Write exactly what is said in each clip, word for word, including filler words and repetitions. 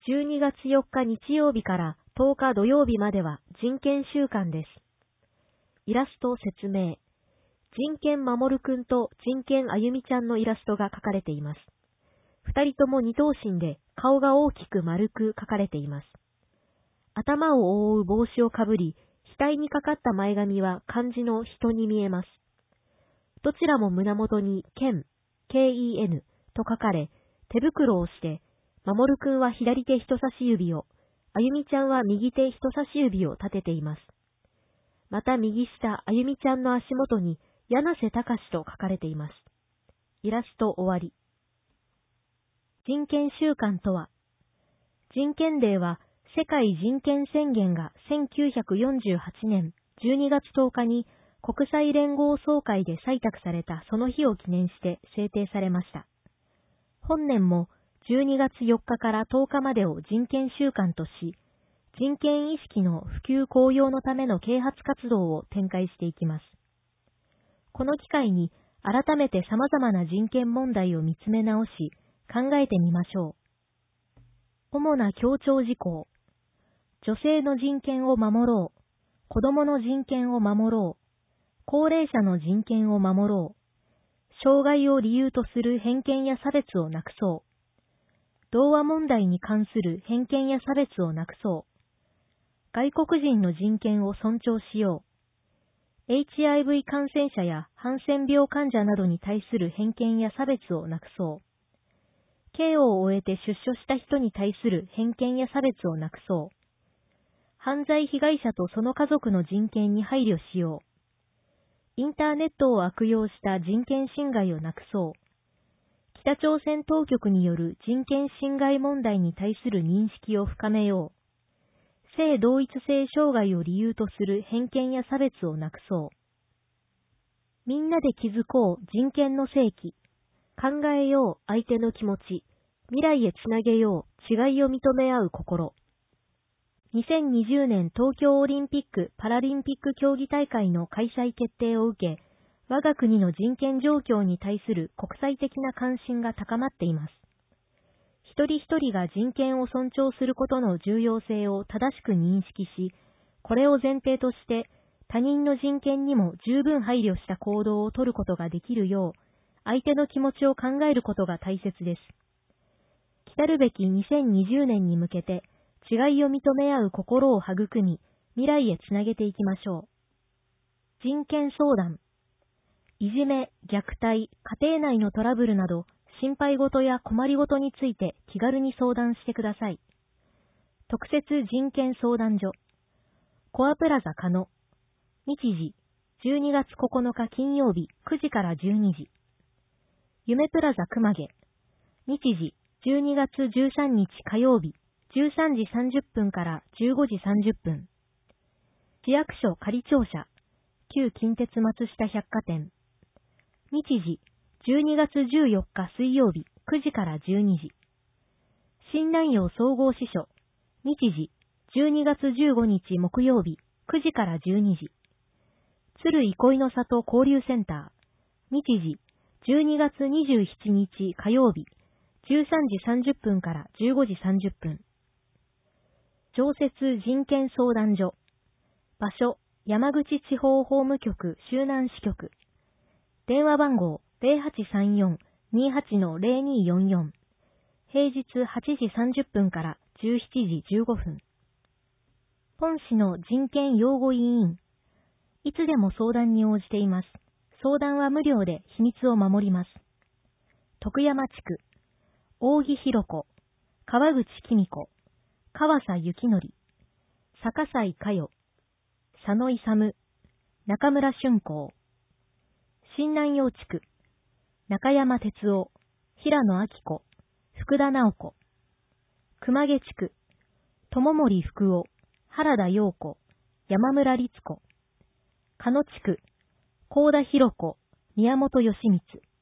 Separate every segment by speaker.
Speaker 1: じゅうにがつよっか日曜日からとおか土曜日までは人権週間です。イラスト説明。人権まもるくんと人権あゆみちゃんのイラストが描かれています。二人とも二頭身で顔が大きく丸く描かれています。頭を覆う帽子をかぶり、額にかかった前髪は漢字の人に見えます。どちらも胸元に剣、ケーイーエヌ と書かれ、手袋をして、まもるくんは左手人差し指を、あゆみちゃんは右手人差し指を立てています。また右下、あゆみちゃんの足元に、柳瀬隆と書かれています。イラスト終わり。人権週間とは、人権デーは世界人権宣言がせんきゅうひゃくよんじゅうはちねんじゅうにがつとおかに国際連合総会で採択されたその日を記念して制定されました。本年もじゅうにがつよっかからとおかまでを人権週間とし、人権意識の普及向揚のための啓発活動を展開していきます。この機会に改めて様々な人権問題を見つめ直し、考えてみましょう。主な強調事項。女性の人権を守ろう。子供の人権を守ろう。高齢者の人権を守ろう。障害を理由とする偏見や差別をなくそう。童話問題に関する偏見や差別をなくそう。外国人の人権を尊重しよう。エイチアイブイ 感染者やハンセン病患者などに対する偏見や差別をなくそう。刑を終えて出所した人に対する偏見や差別をなくそう。犯罪被害者とその家族の人権に配慮しよう。インターネットを悪用した人権侵害をなくそう。北朝鮮当局による人権侵害問題に対する認識を深めよう。性同一性障害を理由とする偏見や差別をなくそう。みんなで気づこう人権の正規。考えよう相手の気持ち。未来へつなげよう違いを認め合う心。にせんにじゅうねん東京オリンピック・パラリンピック競技大会の開催決定を受け、我が国の人権状況に対する国際的な関心が高まっています。一人一人が人権を尊重することの重要性を正しく認識し、これを前提として他人の人権にも十分配慮した行動をとることができるよう、相手の気持ちを考えることが大切です。来るべきにせんにじゅうねんに向けて、違いを認め合う心を育み、未来へつなげていきましょう。人権相談。いじめ、虐待、家庭内のトラブルなど、心配事や困りごとについて気軽に相談してください。特設人権相談所。コアプラザ加野。日時、じゅうにがつここのか金曜日くじからじゅうにじ。夢プラザ熊毛。日時、じゅうにがつじゅうさんにち火曜日、じゅうさんじさんじゅっぷんからじゅうごじさんじゅっぷん。市役所仮庁舎、旧近鉄松下百貨店。日時、じゅうにがつじゅうよっか水曜日くじからじゅうにじ。新南陽総合支所、日時、じゅうにがつじゅうごにち木曜日くじからじゅうにじ。鶴憩いの里交流センター、日時、じゅうにがつにじゅうしちにち火曜日、じゅうさんじさんじゅっぷんからじゅうごじさんじゅっぷん。常設人権相談所。場所、山口地方法務局周南支局。電話番号 ゼロはちさんよん にはち ゼロによんよん。平日はちじさんじゅっぷんからじゅうしちじじゅうごふん。本市の人権擁護委員。いつでも相談に応じています。相談は無料で秘密を守ります。徳山地区。扇弘子、川口紀子、川佐幸則、坂西佳代、佐野勇、中村俊光、新南陽地区、中山哲夫、平野明子、福田直子、熊毛地区、友森福夫、原田陽子、山村律子、鹿野地区、高田博子、宮本義光。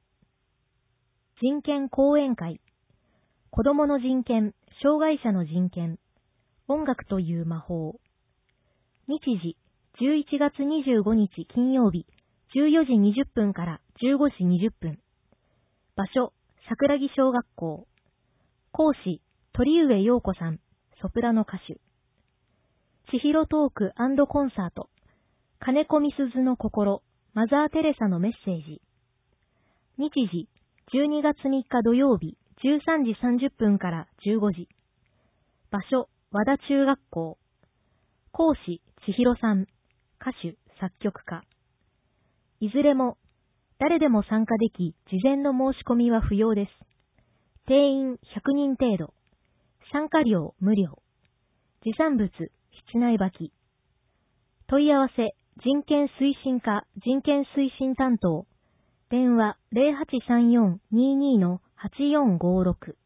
Speaker 1: 人権講演会。子供の人権、障害者の人権、音楽という魔法。日時、じゅういちがつにじゅうごにち金曜日、じゅうよじにじゅっぷんからじゅうごじにじゅっぷん。場所、桜木小学校。講師、 鳥上陽子さん、ソプラノ歌手。千尋トーク&コンサート、金子みすずの心、マザー・テレサのメッセージ。日時、じゅうにがつみっか土曜日、じゅうさんじさんじゅっぷんからじゅうごじ。場所、和田中学校。講師、千尋さん、歌手、作曲家。いずれも、誰でも参加でき、事前の申し込みは不要です。定員ひゃくにん程度。参加料無料。持参物、室内履き。問い合わせ、人権推進課人権推進担当。電話 ゼロはちさんよんにーにーのはちよんごろく。